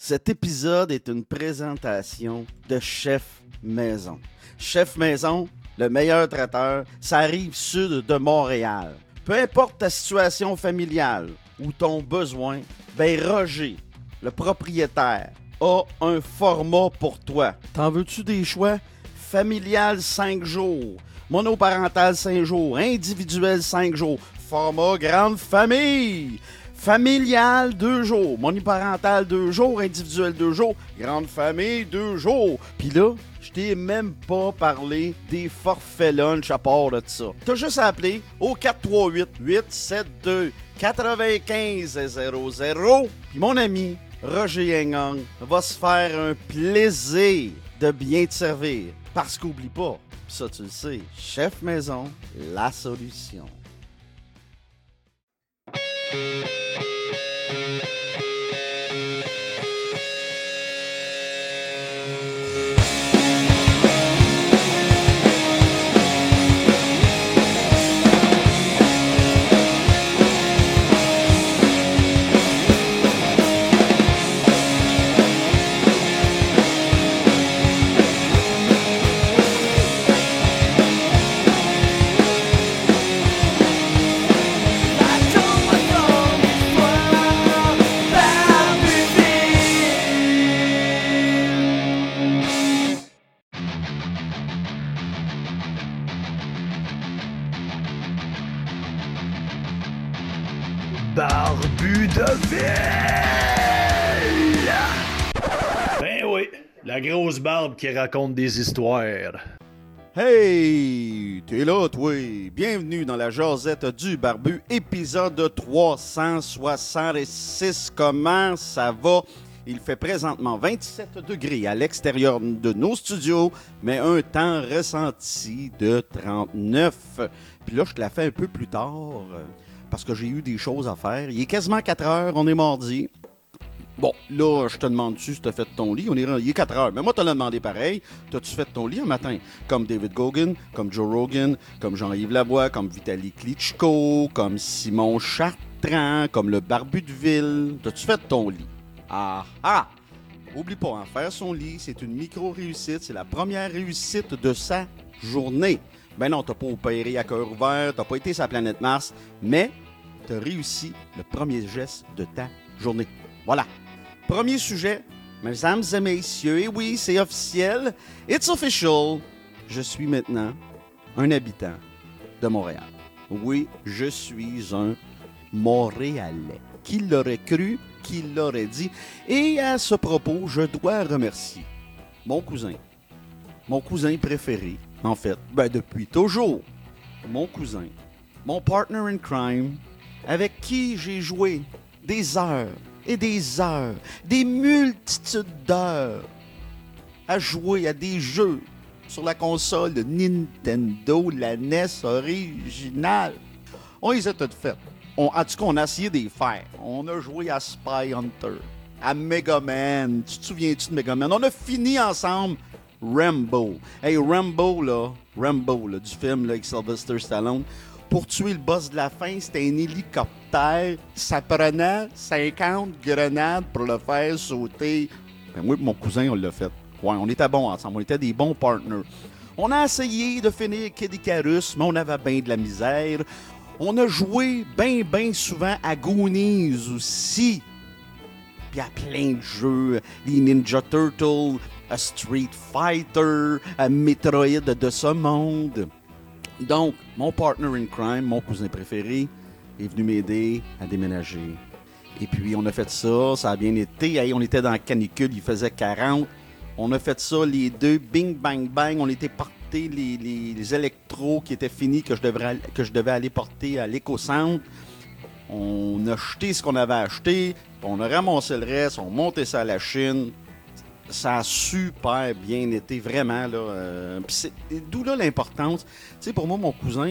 Cet épisode est une présentation de Chef Maison. Chef Maison, le meilleur traiteur, ça arrive sud de Montréal. Peu importe ta situation familiale ou ton besoin, ben Roger, le propriétaire, a un format pour toi. T'en veux-tu des choix? Familial 5 jours, monoparental 5 jours, individuel 5 jours, format grande famille. Familial, 2 jours. Monoparental, 2 jours. Individuel, 2 jours. Grande famille, 2 jours. Puis là, je t'ai même pas parlé des forfaits lunch à part de ça. T'as juste à appeler au 438-872-9500. Puis mon ami Roger Yengang va se faire un plaisir de bien te servir. Parce qu'oublie pas, pis ça tu le sais, Chef Maison, la solution. Barbu de ville! Ben oui, la grosse barbe qui raconte des histoires. Hey, t'es là, toi. Bienvenue dans la jasette du barbu, épisode 366. Comment ça va? Il fait présentement 27 degrés à l'extérieur de nos studios, mais un temps ressenti de 39. Puis là, je te la fais un peu plus tard, parce que j'ai eu des choses à faire. Il est quasiment 4 heures, on est mardi. Bon, là, je te demande-tu si tu as fait ton lit. Il est 4 heures, mais moi, tu l'as demandé pareil. T'as-tu fait ton lit un matin? Comme David Goggin, comme Joe Rogan, comme Jean-Yves Lavoie, comme Vitaly Klitschko, comme Simon Chartrand, comme le Barbu de Ville. T'as-tu fait ton lit? Ah ah! Oublie pas, hein, faire son lit, c'est une micro-réussite. C'est la première réussite de sa journée. Ben non, t'as pas opéré à cœur ouvert, t'as pas été sur la planète Mars, mais t'as réussi le premier geste de ta journée. Voilà. Premier sujet, mesdames et messieurs, et oui, c'est officiel, it's official, je suis maintenant un habitant de Montréal. Oui, je suis un Montréalais. Qui l'aurait cru, qui l'aurait dit? Et à ce propos, je dois remercier mon cousin préféré, en fait, depuis toujours, mon cousin, mon partner in crime, avec qui j'ai joué des heures et des heures, des multitudes d'heures, à jouer à des jeux sur la console de Nintendo, la NES originale. On les a toutes faites. En tout cas, on a essayé de les faire. On a joué à Spy Hunter, à Mega Man. Tu te souviens-tu de Mega Man? On a fini ensemble Rambo. Hey, Rambo, du film là, avec Sylvester Stallone. Pour tuer le boss de la fin, c'était un hélicoptère. Ça prenait 50 grenades pour le faire sauter. Ben, moi et mon cousin, on l'a fait. Ouais, on était bons ensemble. On était des bons partners. On a essayé de finir Kid Icarus, mais on avait bien de la misère. On a joué bien souvent à Goonies aussi. Puis à plein de jeux. Les Ninja Turtles, à Street Fighter, à Metroid de ce monde. Donc, mon partner in crime, mon cousin préféré, est venu m'aider à déménager. Et puis, on a fait ça, ça a bien été. Hey, on était dans la canicule, il faisait 40. On a fait ça, les deux, bing, bang, bang. On était porter les électros qui étaient finis, que je devais aller porter à l'éco-centre. On a jeté ce qu'on avait acheté, on a ramassé le reste, on a monté ça à la Chine. Ça a super bien été, vraiment. Là, d'où là l'importance. Tu sais, pour moi, mon cousin,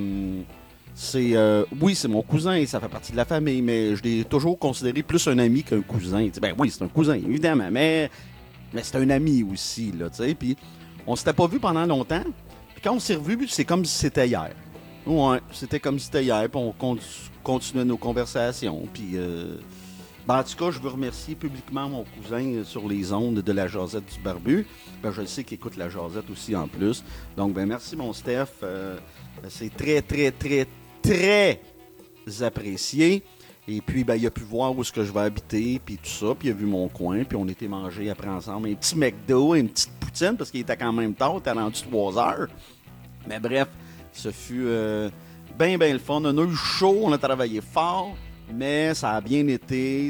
oui, c'est mon cousin, ça fait partie de la famille, mais je l'ai toujours considéré plus un ami qu'un cousin. T'sais, ben oui, c'est un cousin, évidemment, mais c'est un ami aussi, là, tu sais. Puis on s'était pas vu pendant longtemps. Puis quand on s'est revus, c'est comme si c'était hier. Ouais, c'était comme si c'était hier, puis on continuait nos conversations, puis Ben, en tout cas, je veux remercier publiquement mon cousin sur les ondes de la Jazette du Barbu. Ben, je le sais qu'il écoute la Jazette aussi en plus. Donc, ben merci mon Steph. C'est très, très, très, très apprécié. Et puis, ben, il a pu voir où est-ce que je vais habiter, puis tout ça. Puis il a vu mon coin, puis on était manger après ensemble un petit McDo, une petite poutine, parce qu'il était quand même tard, t'as rendu 3 heures. Mais bref, ce fut bien le fun. On a eu chaud, on a travaillé fort, mais ça a bien été.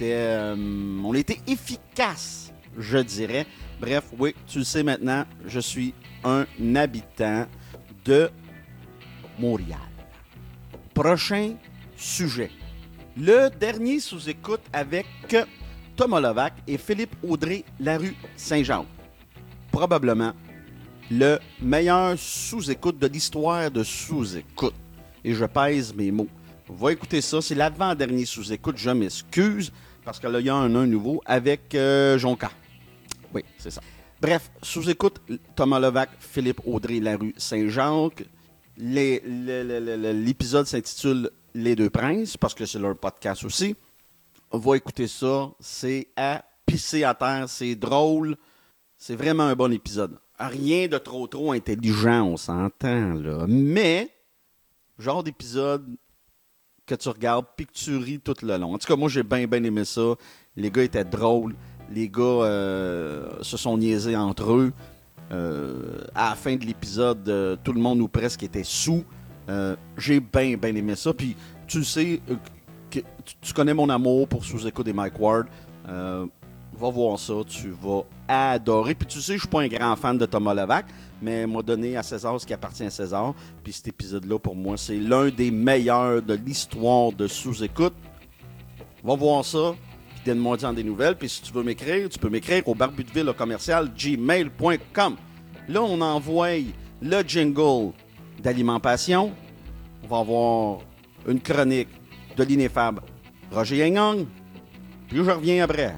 On était efficace, je dirais. Bref, oui, tu le sais maintenant, je suis un habitant de Montréal. Prochain sujet. Le dernier sous-écoute avec Thomas Levac et Philippe Audrey Larue Saint-Jacques. Probablement le meilleur sous-écoute de l'histoire de sous-écoute. Et je pèse mes mots. Va écouter ça. C'est l'avant-dernier sous-écoute. Je m'excuse parce que là, il y a un nouveau avec Jonca. Oui, c'est ça. Bref, sous-écoute Thomas Levac, Philippe Audrey Larue Saint-Jacques. L'épisode s'intitule Les Deux Princes, parce que c'est leur podcast aussi. Va écouter ça. C'est à pisser à terre. C'est drôle. C'est vraiment un bon épisode. Rien de trop intelligent, on s'entend, là. Mais, genre d'épisode que tu regardes puis que tu ris tout le long. En tout cas, moi, j'ai bien aimé ça. Les gars étaient drôles. Les gars se sont niaisés entre eux. À la fin de l'épisode, tout le monde ou presque était sous. J'ai bien aimé ça. Puis tu le sais, tu connais mon amour pour sous-écoute des Mike Ward. Va voir ça, tu vas adorer. Puis tu sais, je suis pas un grand fan de Thomas Levac, mais m'a donné à César ce qui appartient à César. Puis cet épisode-là, pour moi, c'est l'un des meilleurs de l'histoire de sous-écoute. Va voir ça. Donne-moi des nouvelles. Puis si tu veux m'écrire, tu peux m'écrire au barbudeville@gmail.com. Là, on envoie le jingle d'alimentation. On va avoir une chronique de l'ineffable Roger Yangong. Puis je reviens après.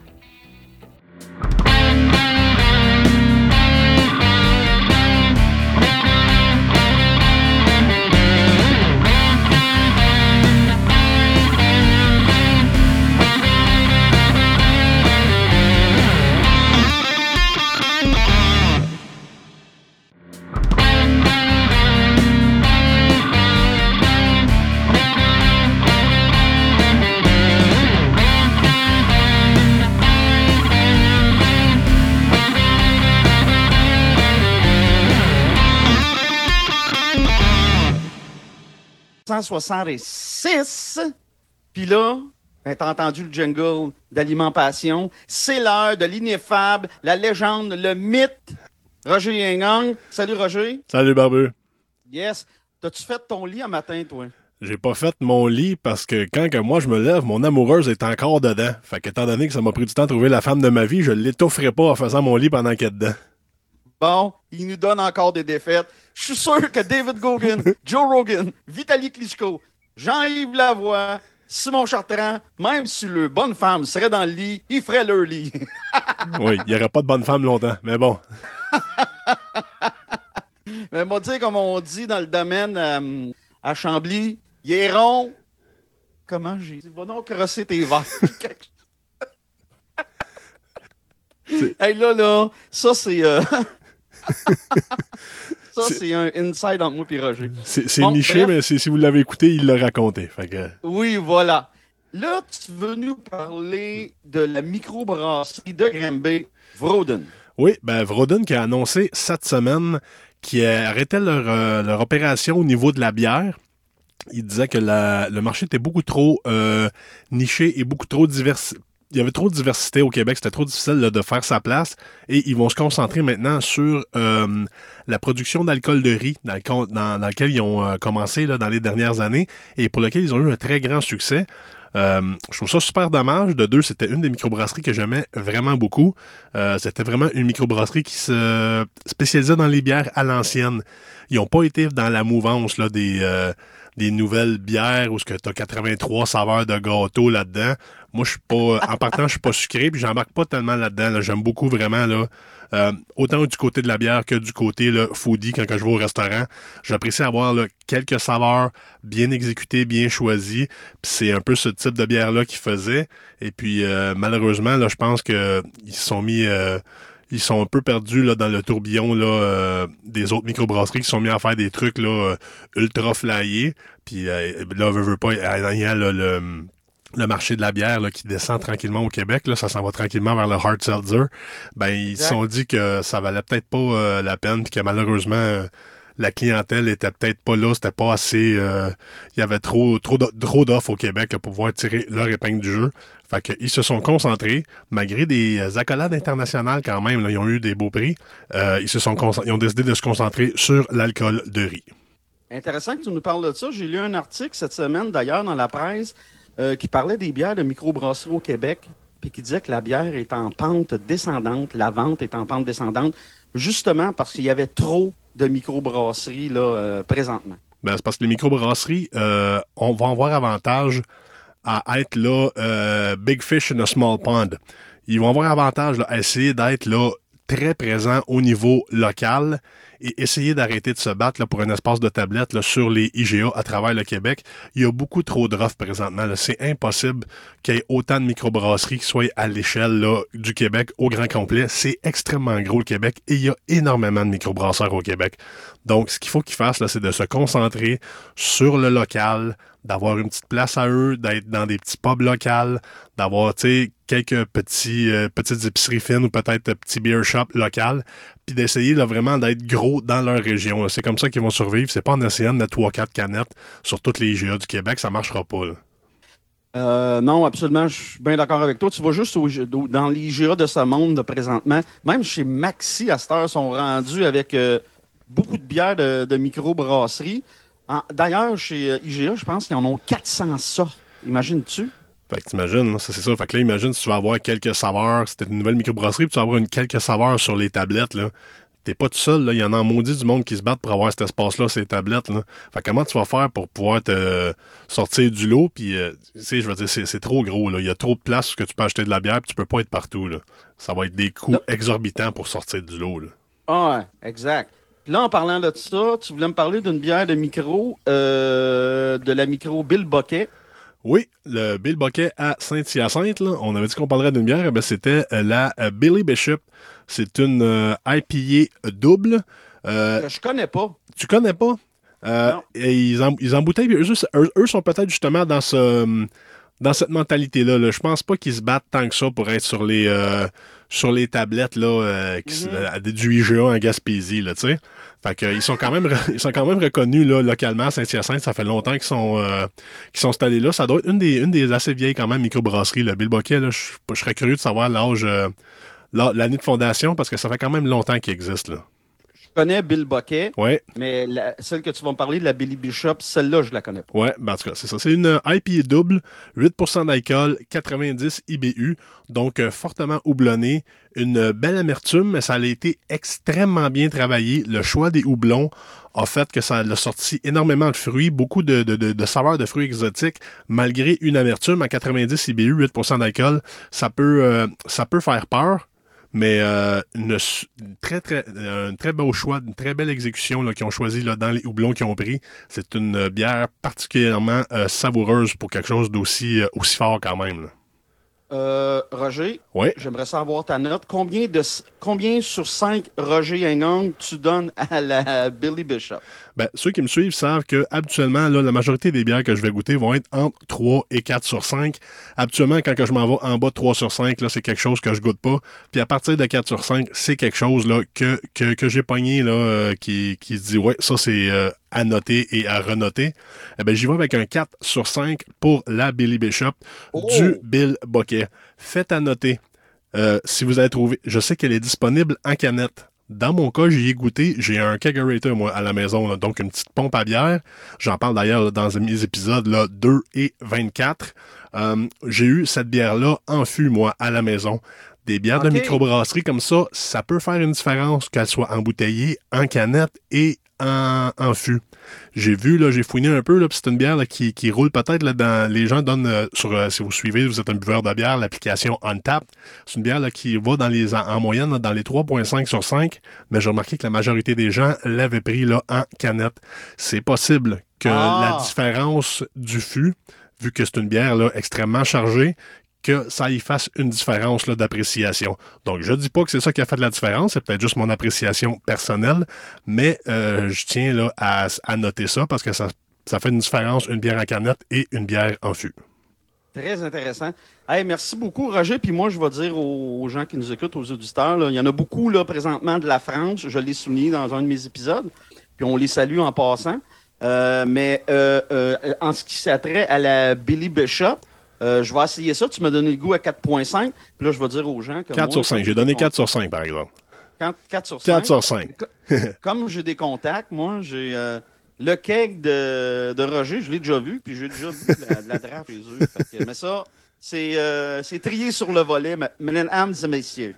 Puis là, ben, t'as entendu le jingle d'alimentation. C'est l'heure de l'ineffable, la légende, le mythe. Roger Yangong. Salut Roger. Salut Barbu. Yes. T'as-tu fait ton lit un matin, toi? J'ai pas fait mon lit parce que quand que moi je me lève, mon amoureuse est encore dedans. Fait qu'étant donné que ça m'a pris du temps de trouver la femme de ma vie, je l'étoufferai pas en faisant mon lit pendant qu'elle est dedans. Bon, il nous donne encore des défaites. Je suis sûr que David Gogan, Joe Rogan, Vitaly Klitschko, Jean-Yves Lavoie, Simon Chartrand, même si le bonne femme serait dans le lit, il ferait leur lit. Oui, il n'y aurait pas de bonne femme longtemps, mais bon. Mais moi, dire comme on dit dans le domaine à Chambly, il est rond. Comment j'ai dit? Va donc crosser tes verres. Hey, là, ça, c'est... ça, c'est un inside entre moi et Roger. C'est bon, niché, bref. Mais si vous l'avez écouté, il l'a raconté. Fait que... Oui, voilà. Là, tu veux nous parler de la microbrasserie de Granby, Vroden. Oui, ben Vroden qui a annoncé cette semaine qu'ils arrêtaient leur opération au niveau de la bière. Il disait que le marché était beaucoup trop niché et beaucoup trop diversifié. Il y avait trop de diversité au Québec, c'était trop difficile là, de faire sa place et ils vont se concentrer maintenant sur la production d'alcool de riz dans lequel ils ont commencé là, dans les dernières années et pour lequel ils ont eu un très grand succès. Je trouve ça super dommage. De deux, c'était une des microbrasseries que j'aimais vraiment beaucoup. C'était vraiment une microbrasserie qui se spécialisait dans les bières à l'ancienne. Ils n'ont pas été dans la mouvance là, des nouvelles bières où tu as 83 saveurs de gâteau là-dedans. Moi, je suis pas, en partant, je suis pas sucré, puis j'embarque pas tellement là-dedans. Là. J'aime beaucoup vraiment, là, autant du côté de la bière que du côté là, foodie quand je vais au restaurant. J'apprécie avoir là, quelques saveurs bien exécutées, bien choisies. Puis c'est un peu ce type de bière-là qu'ils faisaient. Et puis, malheureusement, là, je pense que ils se sont mis... ils sont un peu perdus là, dans le tourbillon là, des autres microbrasseries qui sont mis à faire des trucs là, ultra flyés. Puis là, veut pas, il y a le marché de la bière là, qui descend tranquillement au Québec. Là, ça s'en va tranquillement vers le hard seltzer. Ben, ils se sont dit que ça valait peut-être pas la peine puis que malheureusement... la clientèle était peut-être pas là, c'était pas assez... il y avait trop d'offres au Québec là, pour pouvoir tirer leur épingle du jeu. Fait qu'ils se sont concentrés, malgré des accolades internationales quand même, là, ils ont eu des beaux prix, ils ont décidé de se concentrer sur l'alcool de riz. Intéressant que tu nous parles de ça. J'ai lu un article cette semaine, d'ailleurs, dans la presse, qui parlait des bières de microbrasserie au Québec, puis qui disait que la bière est en pente descendante, la vente est en pente descendante, justement parce qu'il y avait trop de microbrasseries là, présentement. Ben, c'est parce que les microbrasseries, on va avoir avantage à être là big fish in a small pond. Ils vont avoir avantage là, à essayer d'être là très présents au niveau local et essayer d'arrêter de se battre là, pour un espace de tablette là, sur les IGA à travers le Québec. Il y a beaucoup trop d'offres présentement. Là. C'est impossible qu'il y ait autant de microbrasseries qui soient à l'échelle là, du Québec au grand complet. C'est extrêmement gros le Québec et il y a énormément de microbrasseurs au Québec. Donc, ce qu'il faut qu'ils fassent, là, c'est de se concentrer sur le local, d'avoir une petite place à eux, d'être dans des petits pubs locaux, d'avoir, tu sais, quelques petites épiceries fines ou peut-être petits beer shops locaux, puis d'essayer là, vraiment d'être gros dans leur région. Là. C'est comme ça qu'ils vont survivre. C'est pas en essayant de mettre 3-4 canettes sur toutes les IGA du Québec, ça marchera pas. Là. Non, absolument, je suis bien d'accord avec toi. Tu vas juste dans les IGA de ce monde de présentement. Même chez Maxi, à cette heure, sont rendus avec beaucoup de bières de microbrasserie. D'ailleurs, chez IGA, je pense qu'ils en ont 400 sortes. Imagines-tu? Fait que t'imagines, ça c'est ça. Fait que là, imagine si tu vas avoir quelques saveurs, c'était une nouvelle microbrasserie, puis tu vas avoir quelques saveurs sur les tablettes, là. T'es pas tout seul, là. Il y en a en maudit du monde qui se battent pour avoir cet espace-là, ces tablettes, là. Fait que comment tu vas faire pour pouvoir te sortir du lot, puis, tu sais, je veux dire, c'est trop gros, là. Il y a trop de place où tu peux acheter de la bière, puis tu peux pas être partout, là. Ça va être des coûts exorbitants pour sortir du lot, là. Ah, ouais, exact. Puis là, en parlant de ça, tu voulais me parler d'une bière de micro, de la micro Bill Boquet. Oui, le Bill Boquet à Saint-Hyacinthe, là, on avait dit qu'on parlerait d'une bière, ben c'était la Billy Bishop. C'est une IPA double. Je connais pas. Tu connais pas? Non. Et ils embouteillent, puis eux sont peut-être justement dans cette mentalité-là. Là. Je pense pas qu'ils se battent tant que ça pour être sur les tablettes là, du IGA en Gaspésie, là, tu sais. Fait que ils sont quand même reconnus là, localement à Saint-Hyacinthe. Ça fait longtemps qu'ils sont installés là. Ça doit être une des assez vieilles quand même microbrasseries. Le Bill Boquet, là, je serais curieux de savoir l'année de fondation parce que ça fait quand même longtemps qu'il existe, là. Je connais Bill Boquet, Ouais. mais celle que tu vas me parler de la Billy Bishop, celle-là, je la connais pas. Ouais, ben en tout cas, c'est ça. C'est une IPA double, 8% d'alcool, 90 IBU, donc fortement houblonné, une belle amertume, mais ça a été extrêmement bien travaillé. Le choix des houblons a fait que ça a sorti énormément de fruits, beaucoup de saveurs de fruits exotiques, malgré une amertume à 90 IBU, 8% d'alcool, ça peut faire peur. Mais un très beau choix, une très belle exécution là, qu'ils ont choisi là, dans les houblons qu'ils ont pris. C'est une bière particulièrement savoureuse pour quelque chose d'aussi aussi fort quand même. Là. Roger, Oui. J'aimerais savoir ta note. Combien sur 5 Roger Hingong tu donnes à la Billy Bishop? Ben, ceux qui me suivent savent que habituellement, là, la majorité des bières que je vais goûter vont être entre 3 et 4 sur 5. Habituellement, quand que je m'en vais en bas de 3 sur 5, là, c'est quelque chose que je goûte pas. Puis à partir de 4 sur 5, c'est quelque chose là, que j'ai pogné là, qui se dit ouais, ça c'est à noter et à renoter. Eh ben, j'y vais avec un 4 sur 5 pour la Billy Bishop du Bill Boquet. Faites à noter. Si vous avez trouvé, je sais qu'elle est disponible en canette. Dans mon cas, j'y ai goûté. J'ai un kegerator, moi, à la maison, là, donc une petite pompe à bière. J'en parle d'ailleurs là, dans mes épisodes là, 2 et 24. J'ai eu cette bière-là en fût, moi, à la maison. Des bières de microbrasserie comme ça, ça peut faire une différence, qu'elles soient embouteillées, en canette et en fût. J'ai fouiné un peu, là, puis c'est une bière là, qui roule peut-être là, dans. Les gens donnent si vous suivez, vous êtes un buveur de bière, l'application Untappd. C'est une bière là, qui va en moyenne là, dans les 3,5 sur 5, mais j'ai remarqué que la majorité des gens l'avaient pris là, en canette. C'est possible que la différence du fût, vu que c'est une bière là, extrêmement chargée, que ça y fasse une différence là, d'appréciation. Donc, je dis pas que c'est ça qui a fait de la différence, c'est peut-être juste mon appréciation personnelle, mais je tiens là, à noter ça parce que ça fait une différence, une bière en canette et une bière en fût. Très intéressant. Hey, merci beaucoup, Roger. Puis moi, je vais dire aux gens qui nous écoutent, aux auditeurs, là, il y en a beaucoup là, présentement de la France. Je l'ai souligné dans un de mes épisodes. Puis on les salue en passant. Mais en ce qui s'attrait à la Billy Bishop, je vais essayer ça. Tu m'as donné le goût à 4,5. Puis là, je vais dire aux gens que 4 sur 5. J'ai donné 4 sur 5, par exemple. 4 sur 5. 4 sur 5. Comme j'ai des contacts, moi, j'ai le keg de Roger, je l'ai déjà vu. Puis j'ai déjà vu de la drape chez eux. Mais ça, c'est trié sur le volet, mesdames et messieurs.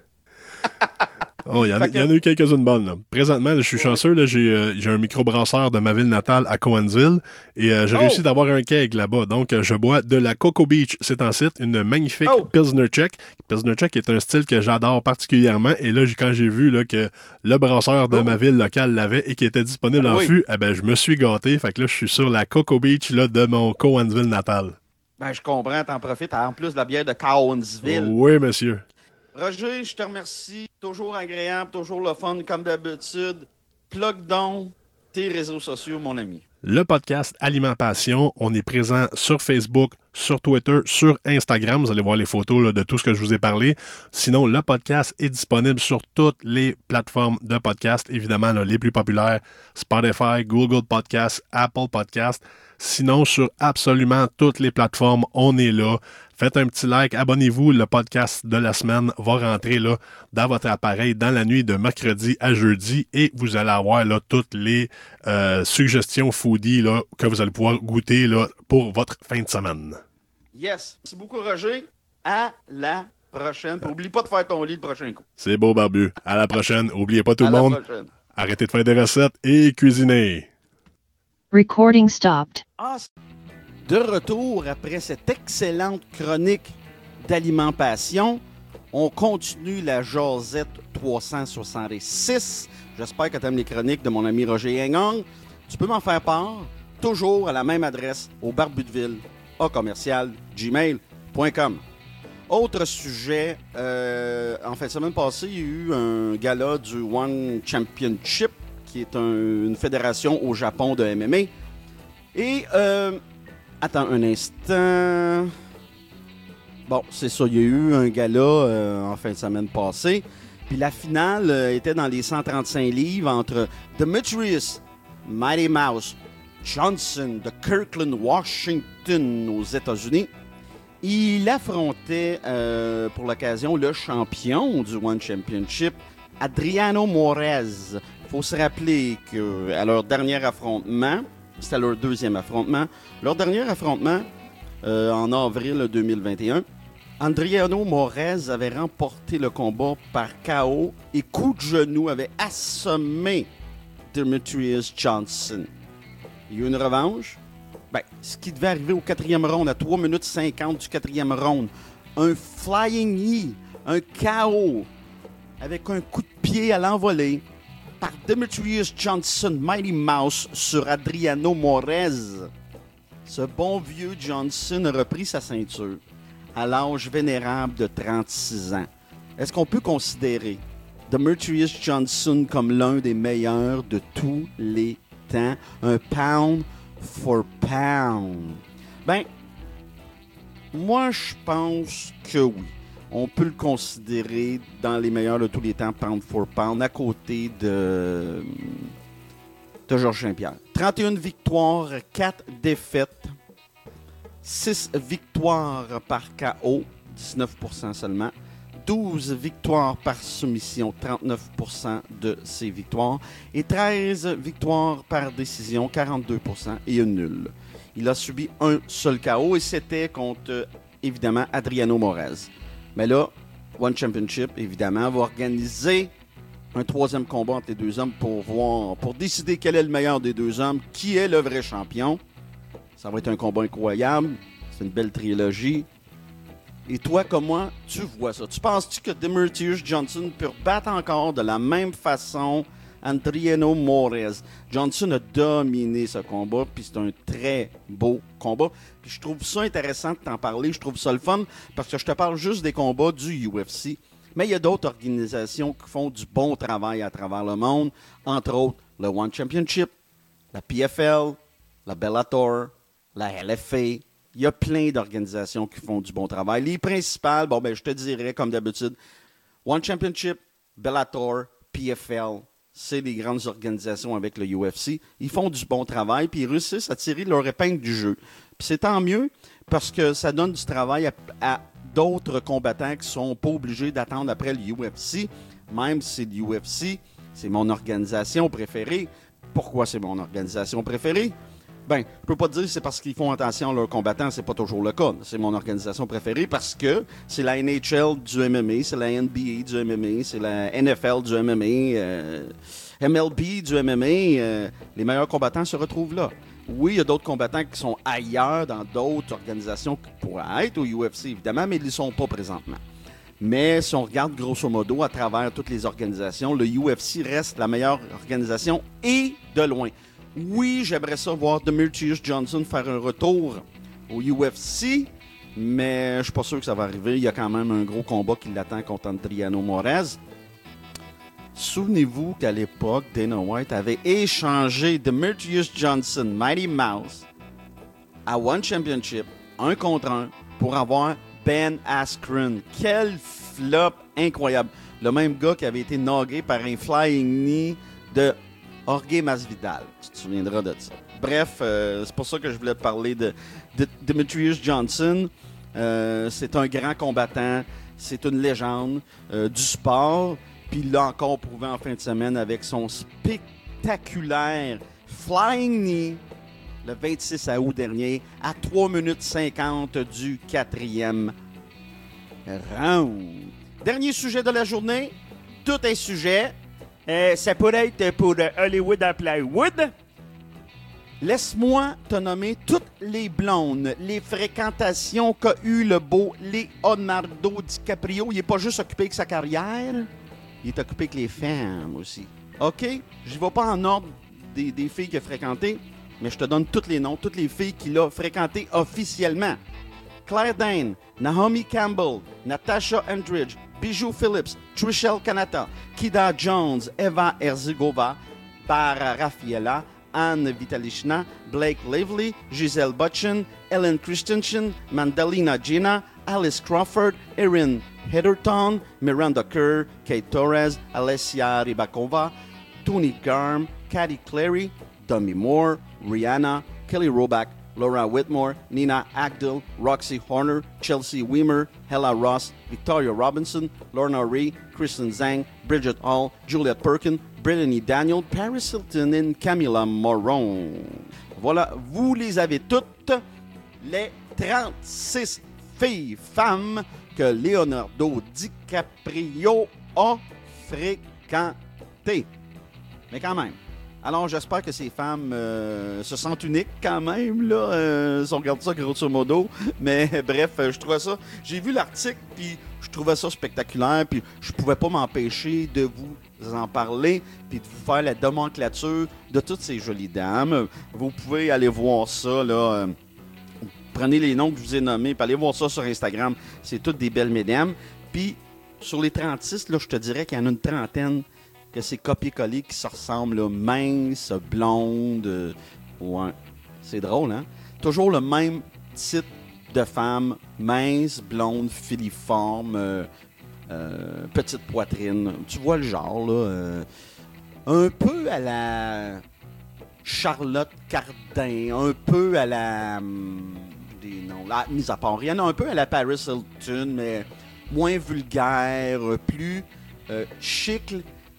Oh, il y en a eu quelques-unes bonnes. Là. Présentement, je suis chanceux. Là, j'ai un microbrasseur de ma ville natale à Cowansville et j'ai réussi d'avoir un keg là-bas. Donc, je bois de la Cocoa Beach. C'est en site une magnifique Pilsner Czech. Pilsner Czech est un style que j'adore particulièrement. Et là, quand j'ai vu là, que le brasseur de ma ville locale l'avait et qu'il était disponible en fût, je me suis gâté. Fait que là, je suis sur la Cocoa Beach là, de mon Cowansville natal. Ben, je comprends, t'en profites. En plus de la bière de Cowansville. Oui, monsieur. Roger, je te remercie. Toujours agréable, toujours le fun, comme d'habitude. Plug donc tes réseaux sociaux, mon ami. Le podcast Aliment Passion, on est présent sur Facebook, sur Twitter, sur Instagram. Vous allez voir les photos là, de tout ce que je vous ai parlé. Sinon, le podcast est disponible sur toutes les plateformes de podcast, évidemment là, les plus populaires, Spotify, Google Podcasts, Apple Podcasts. Sinon, sur absolument toutes les plateformes, on est là. Faites un petit like, abonnez-vous. Le podcast de la semaine va rentrer là, dans votre appareil dans la nuit de mercredi à jeudi et vous allez avoir là, toutes les suggestions foodie là, que vous allez pouvoir goûter là, pour votre fin de semaine. Yes. Merci beaucoup, Roger. À la prochaine. N'oublie pas de faire ton lit le prochain coup. C'est beau, Barbu. À la prochaine. N'oubliez pas tout le monde. Arrêtez de faire des recettes et cuisinez. Recording stopped. De retour après cette excellente chronique d'alimentation, on continue la Josette 366. J'espère que tu aimes les chroniques de mon ami Roger Yengang. Tu peux m'en faire part, toujours à la même adresse, au Barbudeville, @gmail.com. Autre sujet, en fin de semaine passée, il y a eu un gala du One Championship, qui est une fédération au Japon de MMA. Et, attends un instant. Bon, c'est ça, il y a eu un gala en fin de semaine passée. Puis la finale était dans les 135 livres entre Demetrius Mighty Mouse Johnson de Kirkland, Washington, aux États-Unis. Il affrontait pour l'occasion le champion du One Championship, Adriano Moraes. Il faut se rappeler qu'à leur dernier affrontement, c'était leur deuxième affrontement, leur dernier affrontement en avril 2021, Adriano Moraes avait remporté le combat par KO et coup de genou avait assommé Demetrius Johnson. Il y a eu une revanche. Ben, ce qui devait arriver au 4e round, à 3 minutes 50 du 4e round. Un flying knee, un KO, avec un coup de pied à l'envolée par Demetrius Johnson, Mighty Mouse, sur Adriano Moraes. Ce bon vieux Johnson a repris sa ceinture à l'âge vénérable de 36 ans. Est-ce qu'on peut considérer Demetrius Johnson comme l'un des meilleurs de tous les temps? Un pound for pound. Ben, moi, je pense que oui. On peut le considérer dans les meilleurs de tous les temps, pound for pound, à côté de Georges Saint-Pierre. 31 victoires, 4 défaites, 6 victoires par KO, 19% seulement, 12 victoires par soumission, 39% de ses victoires, et 13 victoires par décision, 42%, et une nulle. Il a subi un seul KO, et c'était contre, évidemment, Adriano Moraes. Mais là, One Championship, évidemment, va organiser un troisième combat entre les deux hommes pour décider quel est le meilleur des deux hommes, qui est le vrai champion. Ça va être un combat incroyable. C'est une belle trilogie. Et toi, comme moi, tu vois ça. Tu penses-tu que Demetrius Johnson peut battre encore de la même façon Adriano Moraes? Johnson a dominé ce combat, puis c'est un très beau combat. Puis je trouve ça intéressant de t'en parler, je trouve ça le fun, parce que je te parle juste des combats du UFC. Mais il y a d'autres organisations qui font du bon travail à travers le monde, entre autres le One Championship, la PFL, la Bellator, la LFA. Il y a plein d'organisations qui font du bon travail. Les principales, je te dirais, comme d'habitude, One Championship, Bellator, PFL, c'est les grandes organisations avec le UFC. Ils font du bon travail, puis ils réussissent à tirer leur épingle du jeu. Puis c'est tant mieux, parce que ça donne du travail à d'autres combattants qui sont pas obligés d'attendre après le UFC, même si le UFC, c'est mon organisation préférée. Pourquoi c'est mon organisation préférée? Je peux pas te dire que c'est parce qu'ils font attention à leurs combattants, c'est pas toujours le cas. C'est mon organisation préférée parce que c'est la NHL du MMA, c'est la NBA du MMA, c'est la NFL du MMA, MLB du MMA. Les meilleurs combattants se retrouvent là. Oui, il y a d'autres combattants qui sont ailleurs dans d'autres organisations qui pourraient être au UFC, évidemment, mais ils ne sont pas présentement. Mais si on regarde grosso modo à travers toutes les organisations, le UFC reste la meilleure organisation et de loin. Oui, j'aimerais ça voir Demetrius Johnson faire un retour au UFC, mais je suis pas sûr que ça va arriver. Il y a quand même un gros combat qui l'attend contre Adriano Moraes. Souvenez-vous qu'à l'époque, Dana White avait échangé Demetrius Johnson, Mighty Mouse, à One Championship, 1 contre 1, pour avoir Ben Askren. Quel flop incroyable. Le même gars qui avait été knocké par un flying knee de Jorge Masvidal. Tu te souviendras de ça. Bref, c'est pour ça que je voulais te parler de Demetrius Johnson. C'est un grand combattant. C'est une légende du sport. Puis il l'a encore prouvé en fin de semaine avec son spectaculaire flying knee le 26 août dernier à 3 minutes 50 du 4e round. Dernier sujet de la journée. Tout un sujet. Ça pourrait être pour Hollywood à Plywood. Laisse-moi te nommer toutes les blondes, les fréquentations qu'a eu le beau Leonardo DiCaprio. Il n'est pas juste occupé avec sa carrière, il est occupé avec les femmes aussi. OK? Je ne vais pas en ordre des filles qu'il a fréquentées, mais je te donne tous les noms, toutes les filles qu'il a fréquentées officiellement. Claire Danes, Naomi Campbell, Natasha Andridge, Bijou Phillips, Trishelle Kanata, Kida Jones, Eva Herzigova, Bara Raffaella, Anne Vitalichna, Blake Lively, Giselle Butchen, Ellen Christensen, Mandalina Gina, Alice Crawford, Erin Heatherton, Miranda Kerr, Kate Torres, Alessia Rybakova, Tony Garm, Katy Clary, Demi Moore, Rihanna, Kelly Roback, Laura Whitmore, Nina Agdil, Roxy Horner, Chelsea Weimer, Hella Ross, Victoria Robinson, Lorna Ray, Kristen Zhang, Bridget Hall, Juliette Perkin, Brittany Daniel, Paris Hilton et Camilla Moron. Voilà, vous les avez toutes, les 36 filles femmes que Leonardo DiCaprio a fréquentées. Mais quand même. Alors, j'espère que ces femmes se sentent uniques quand même, là, si on regarde ça grosso modo. Mais bref, je trouvais ça... J'ai vu l'article, puis je trouvais ça spectaculaire, puis je pouvais pas m'empêcher de vous en parler, puis de vous faire la nomenclature de toutes ces jolies dames. Vous pouvez aller voir ça, là... Prenez les noms que je vous ai nommés, puis allez voir ça sur Instagram. C'est toutes des belles mesdames. Puis, sur les 36, là, je te dirais qu'il y en a une trentaine que c'est copier-coller qui se ressemblent, là, minces, blondes. Ouais. C'est drôle, hein? Toujours le même type de femme, mince, blonde, filiforme, petite poitrine. Tu vois le genre, là. Un peu à la Charlotte Cardin, un peu à la... des noms, là, mis à part rien, un peu à la Paris Hilton, mais moins vulgaire, plus chic,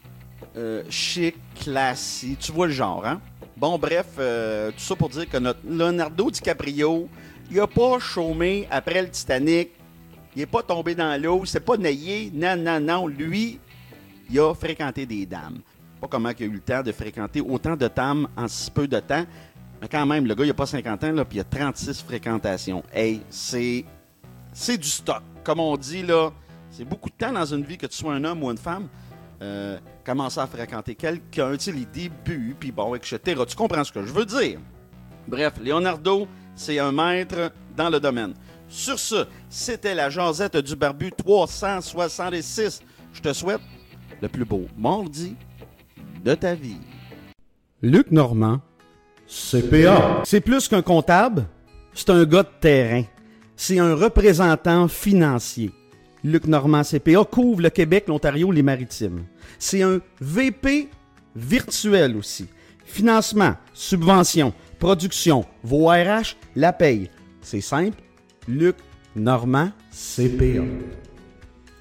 classique. Tu vois le genre, hein? Bon, bref, tout ça pour dire que notre Leonardo DiCaprio, il a pas chômé après le Titanic. Il est pas tombé dans l'eau, il s'est pas naillé. Non. Lui, il a fréquenté des dames. Pas comment il a eu le temps de fréquenter autant de dames en si peu de temps. Mais quand même, le gars, il n'a pas 50 ans, là, puis il a 36 fréquentations. Hey, c'est du stock. Comme on dit, là, c'est beaucoup de temps dans une vie, que tu sois un homme ou une femme. Commencer à fréquenter quelqu'un, tu sais, les débuts, puis bon, etc. Tu comprends ce que je veux dire? Bref, Leonardo, c'est un maître dans le domaine. Sur ce, c'était la jasette du barbu 366. Je te souhaite le plus beau mardi de ta vie. Luc Normand, CPA. C'est plus qu'un comptable, c'est un gars de terrain. C'est un représentant financier. Luc Normand, CPA, couvre le Québec, l'Ontario, les Maritimes. C'est un VP virtuel aussi. Financement, subvention, production, vos RH, la paye. C'est simple, Luc Normand, CPA.